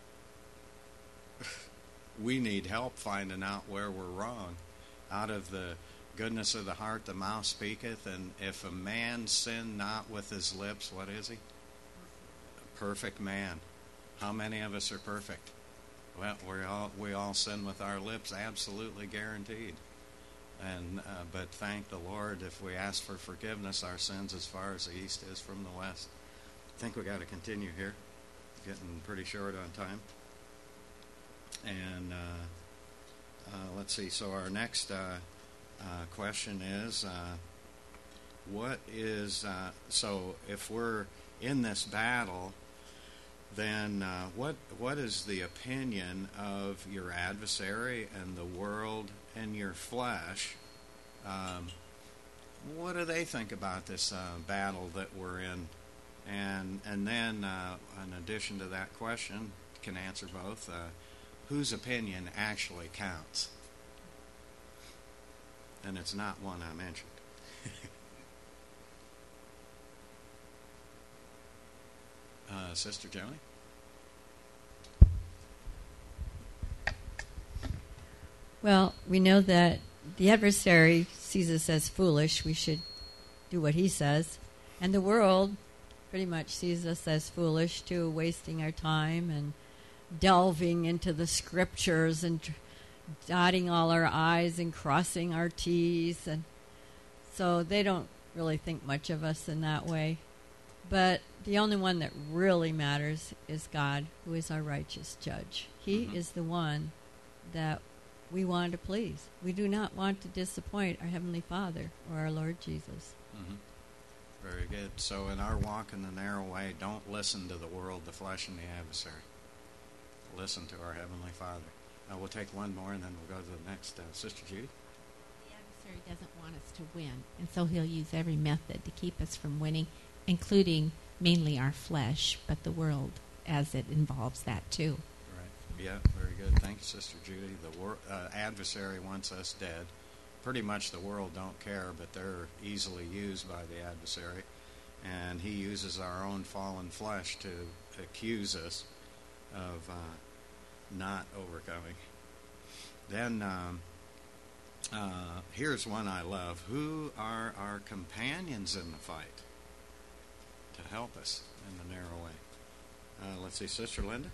We need help finding out where we're wrong. Out of the goodness of the heart the mouth speaketh, and if a man sin not with his lips, what is he? A perfect man. How many of us are perfect? Well, we all we all sin with our lips, absolutely guaranteed. And uh, but thank the Lord, if we ask for forgiveness, our sins as far as the east is from the west. I think we got to continue here. Getting pretty short on time. And uh, uh, let's see. So our next uh, uh, question is, uh, what is uh, so if we're in this battle, then uh, what what is the opinion of your adversary and the world and your flesh? Um, what do they think about this uh, battle that we're in? And and then, uh, in addition to that question, can answer both. Uh, whose opinion actually counts? And it's not one I mentioned. uh, Sister Joni? Well, we know that the adversary sees us as foolish. We should do what he says. And the world pretty much sees us as foolish, too, wasting our time and delving into the scriptures and tr- dotting all our I's and crossing our T's. And so they don't really think much of us in that way. But the only one that really matters is God, who is our righteous judge. He mm-hmm. is the one that we want to please. We do not want to disappoint our Heavenly Father or our Lord Jesus. Mm-hmm. Very good. So in our walk in the narrow way, don't listen to the world, the flesh, and the adversary. Listen to our Heavenly Father. Uh, we'll take one more, and then we'll go to the next. Uh, Sister Judy? The adversary doesn't want us to win, and so he'll use every method to keep us from winning, including mainly our flesh, but the world, as it involves that too. Right. Yeah, very good. Thank you, Sister Judy. The wor- uh, adversary wants us dead. Pretty much the world don't care, but they're easily used by the adversary. And he uses our own fallen flesh to accuse us of uh, not overcoming. Then um, uh, here's one I love. Who are our companions in the fight to help us in the narrow way? Uh, let's see, Sister Linda?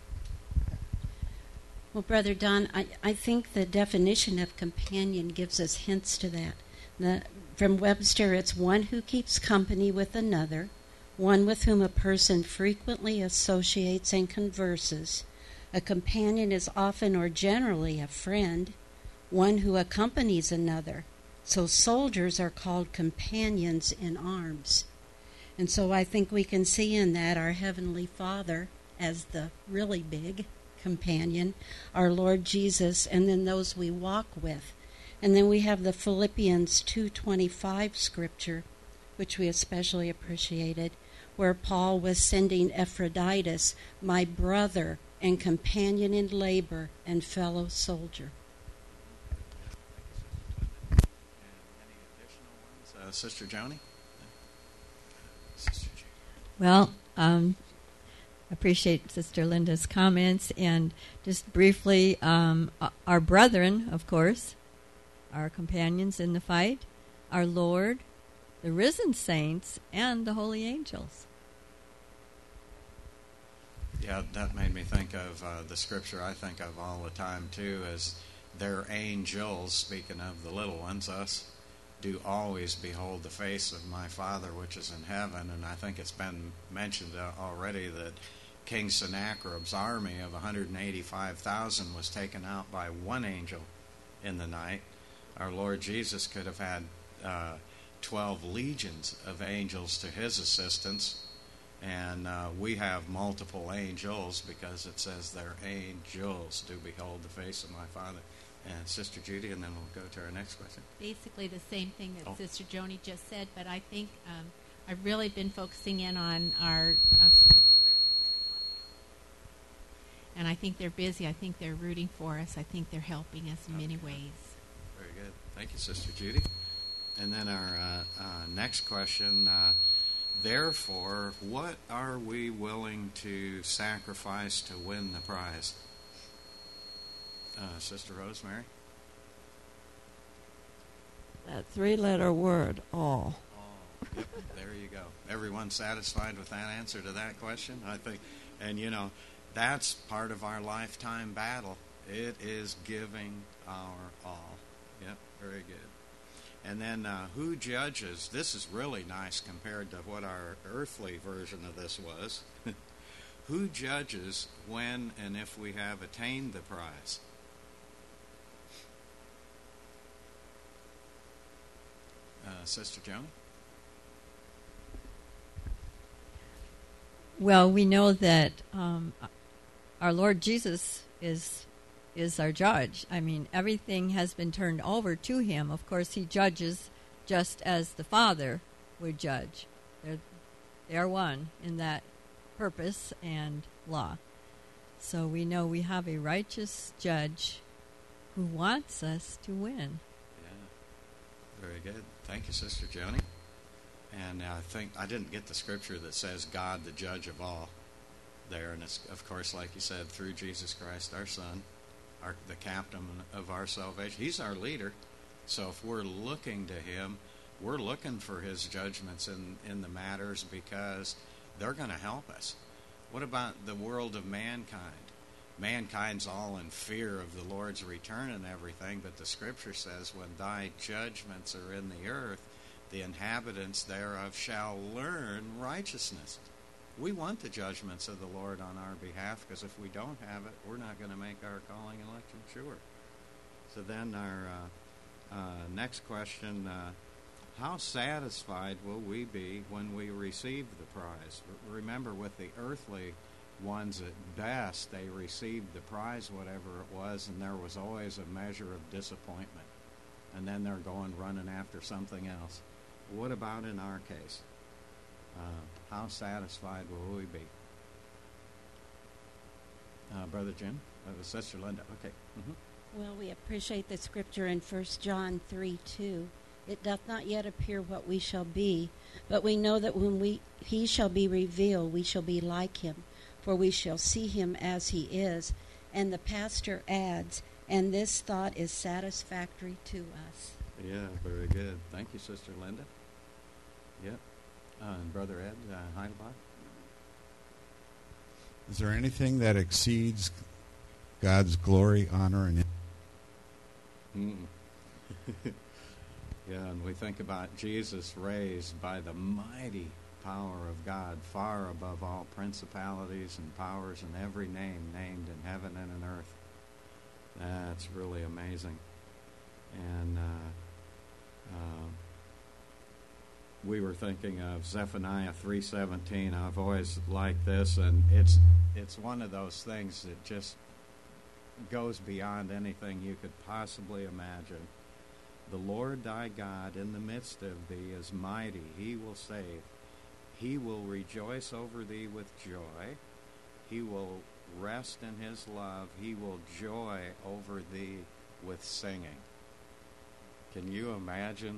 Well, Brother Don, I, I think the definition of companion gives us hints to that. The, from Webster, it's one who keeps company with another, one with whom a person frequently associates and converses. A companion is often or generally a friend, one who accompanies another. So soldiers are called companions in arms. And so I think we can see in that our Heavenly Father as the really big companion, our Lord Jesus, and then those we walk with. And then we have the Philippians two twenty-five scripture, which we especially appreciated, where Paul was sending Epaphroditus, my brother and companion in labor and fellow soldier. Uh, Sister Joni? Sister Joni. Well, um, appreciate Sister Linda's comments, and just briefly, um, our brethren, of course, our companions in the fight, our Lord, the risen saints, and the holy angels. Yeah, that made me think of uh, the scripture I think of all the time, too, as their angels, speaking of the little ones, us, do always behold the face of my Father which is in heaven. And I think it's been mentioned uh, already that King Sennacherib's army of one hundred eighty-five thousand was taken out by one angel in the night. Our Lord Jesus could have had uh, twelve legions of angels to his assistance. And uh, we have multiple angels because it says their angels do behold the face of my Father. And Sister Judy, and then we'll go to our next question. Basically the same thing that oh. Sister Joni just said, but I think um, I've really been focusing in on our... Uh, and I think they're busy. I think they're rooting for us. I think they're helping us in okay. many ways. Very good. Thank you, Sister Judy. And then our uh, uh, next question, uh, therefore, what are we willing to sacrifice to win the prize? Uh, Sister Rosemary? That three-letter word, all. All. Yep, there you go. Everyone satisfied with that answer to that question? I think, and you know, that's part of our lifetime battle. It is giving our all. Yep, very good. And then uh, who judges? This is really nice compared to what our earthly version of this was. Who judges when and if we have attained the prize? Uh, Sister Joan? Well, we know that um, our Lord Jesus is is our judge. I mean, everything has been turned over to him. Of course, he judges just as the Father would judge. They're, they're one in that purpose and law. So we know we have a righteous judge who wants us to win. Yeah, very good. Thank you, Sister Joni. And I think I didn't get the scripture that says God, the judge of all, there. And it's, of course, like you said, through Jesus Christ, our Son, our, the captain of our salvation. He's our leader. So if we're looking to him, we're looking for his judgments in, in the matters because they're going to help us. What about the world of mankind? Mankind's all in fear of the Lord's return and everything, but the scripture says, when thy judgments are in the earth, the inhabitants thereof shall learn righteousness. We want the judgments of the Lord on our behalf, because if we don't have it, we're not going to make our calling and election sure. So then our uh, uh, next question, uh, how satisfied will we be when we receive the prize? R- remember, with the earthly ones, at best, they received the prize, whatever it was, and there was always a measure of disappointment. And then they're going running after something else. What about in our case? Uh, how satisfied will we be? Uh, Brother Jim? Uh, Sister Linda? Okay. Mm-hmm. Well, we appreciate the scripture in First John three two. It doth not yet appear what we shall be, but we know that when we he shall be revealed, we shall be like him, for we shall see him as he is. And the pastor adds, and this thought is satisfactory to us. Yeah, very good. Thank you, Sister Linda. Yep. Uh, and Brother Ed uh, Heidelbach? Is there anything that exceeds God's glory, honor, and... Mm. Yeah, and we think about Jesus raised by the mighty power of God, far above all principalities and powers and every name named in heaven and in earth. That's really amazing. And uh, uh, we were thinking of Zephaniah three seventeen. I've always liked this, and it's it's one of those things that just goes beyond anything you could possibly imagine. The Lord thy God in the midst of thee is mighty. He will save. He will rejoice over thee with joy. He will rest in his love. He will joy over thee with singing. Can you imagine?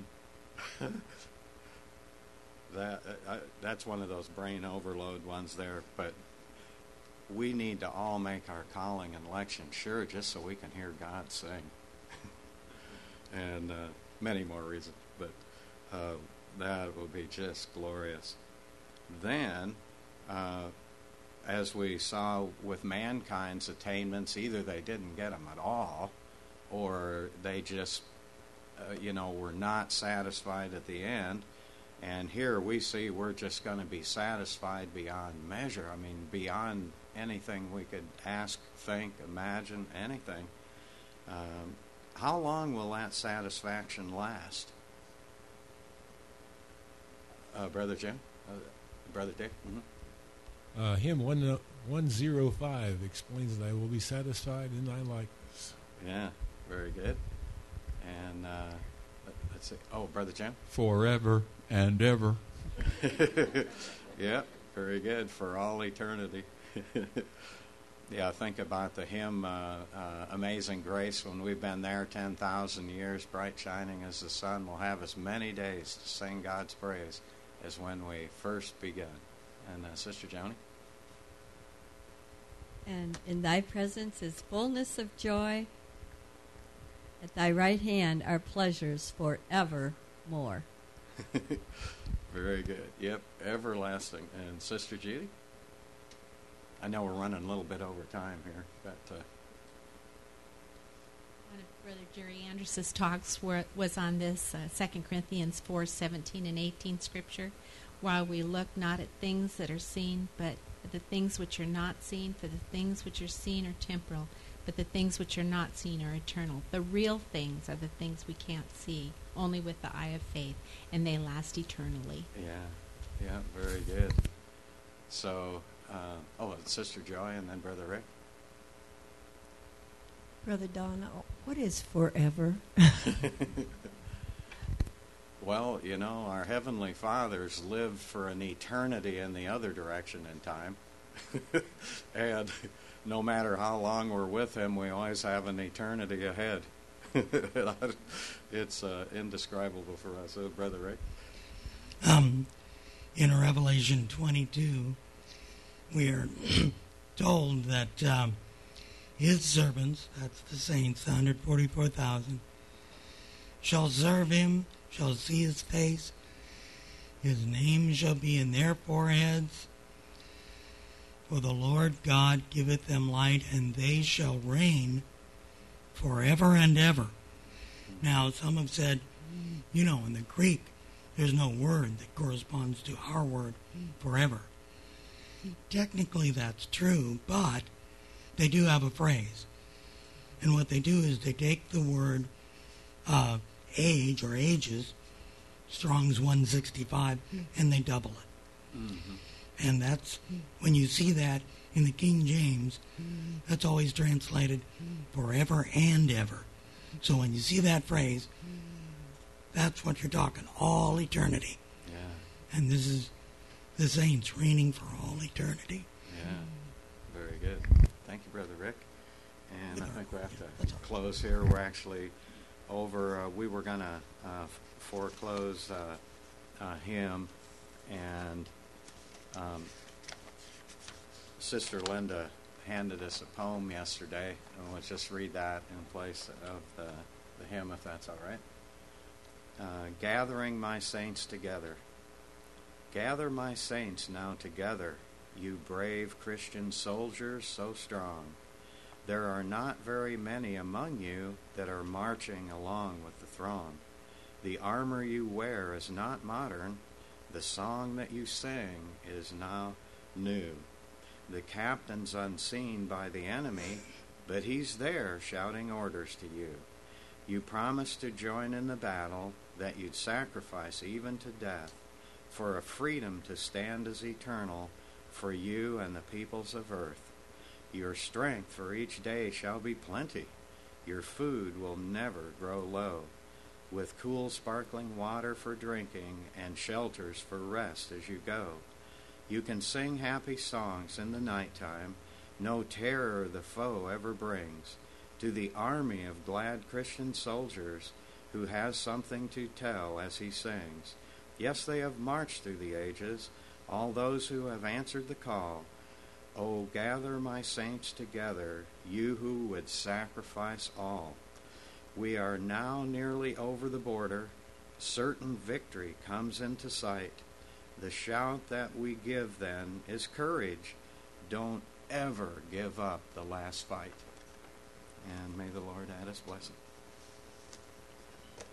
that uh, that's one of those brain overload ones there, but we need to all make our calling and election sure, just so we can hear God sing. And uh, many more reasons, but uh, that will be just glorious. Then, uh, as we saw with mankind's attainments, either they didn't get them at all, or they just, uh, you know, were not satisfied at the end. And here we see we're just going to be satisfied beyond measure. I mean, beyond anything we could ask, think, imagine, anything. Um, how long will that satisfaction last? Uh, Brother Jim? Uh, Brother Dick? Mm-hmm. Uh, hymn one, one oh five explains that I will be satisfied in thy likeness. Yeah, very good. And uh, let, let's see. Oh, Brother Jim? Forever and ever. Yeah, very good. For all eternity. Yeah, think about the hymn uh, uh, Amazing Grace. When we've been there ten thousand years, bright shining as the sun, we'll have as many days to sing God's praise as when we first begun. And uh, Sister Joni? And in thy presence is fullness of joy. At thy right hand are pleasures forevermore. Very good. Yep, everlasting. And Sister Judy? I know we're running a little bit over time here, but uh, one of Brother Jerry Anderson's talks were, was on this uh, Second Corinthians four seventeen and eighteen scripture. While we look not at things that are seen, but at the things which are not seen, for the things which are seen are temporal, but the things which are not seen are eternal. The real things are the things we can't see, only with the eye of faith, and they last eternally. yeah, yeah, very good. So, uh, oh, Sister Joy and then Brother Rick. Brother Don, what is forever? Well, you know, our Heavenly Fathers lived for an eternity in the other direction in time. And no matter how long we're with Him, we always have an eternity ahead. It's uh, indescribable for us. Uh, Brother Rick? Um, in Revelation twenty-two, we are told that um, His servants, that's the saints, the one hundred forty-four thousand, shall serve Him, shall see His face. His name shall be in their foreheads. For the Lord God giveth them light, and they shall reign forever and ever. Now, some have said, you know, in the Greek, there's no word that corresponds to our word, forever. Technically, that's true, but they do have a phrase. And what they do is they take the word uh, age or ages, Strong's one sixty-five, and they double it. Mm-hmm. And that's, when you see that in the King James, that's always translated forever and ever. So when you see that phrase, that's what you're talking, all eternity. Yeah. And this is the saints reigning for all eternity. Yeah, very good. Thank you, Brother Rick. And I think we have to close here. We're actually over. Uh, we were going to uh, foreclose uh, uh, him, and um, Sister Linda handed us a poem yesterday, and let's just read that in place of the, the hymn, if that's all right. Uh, gathering my saints together. Gather my saints now together, you brave Christian soldiers so strong. There are not very many among you that are marching along with the throng. The armor you wear is not modern. The song that you sing is now new. The captain's unseen by the enemy, but he's there shouting orders to you. You promised to join in the battle, that you'd sacrifice even to death, for a freedom to stand as eternal for you and the peoples of earth. Your strength for each day shall be plenty. Your food will never grow low, with cool sparkling water for drinking and shelters for rest as you go. You can sing happy songs in the nighttime. No terror the foe ever brings. To the army of glad Christian soldiers who has something to tell as he sings. Yes, they have marched through the ages, all those who have answered the call. Oh, gather my saints together, you who would sacrifice all. We are now nearly over the border. Certain victory comes into sight. The shout that we give then is courage. Don't ever give up the last fight. And may the Lord add his blessing.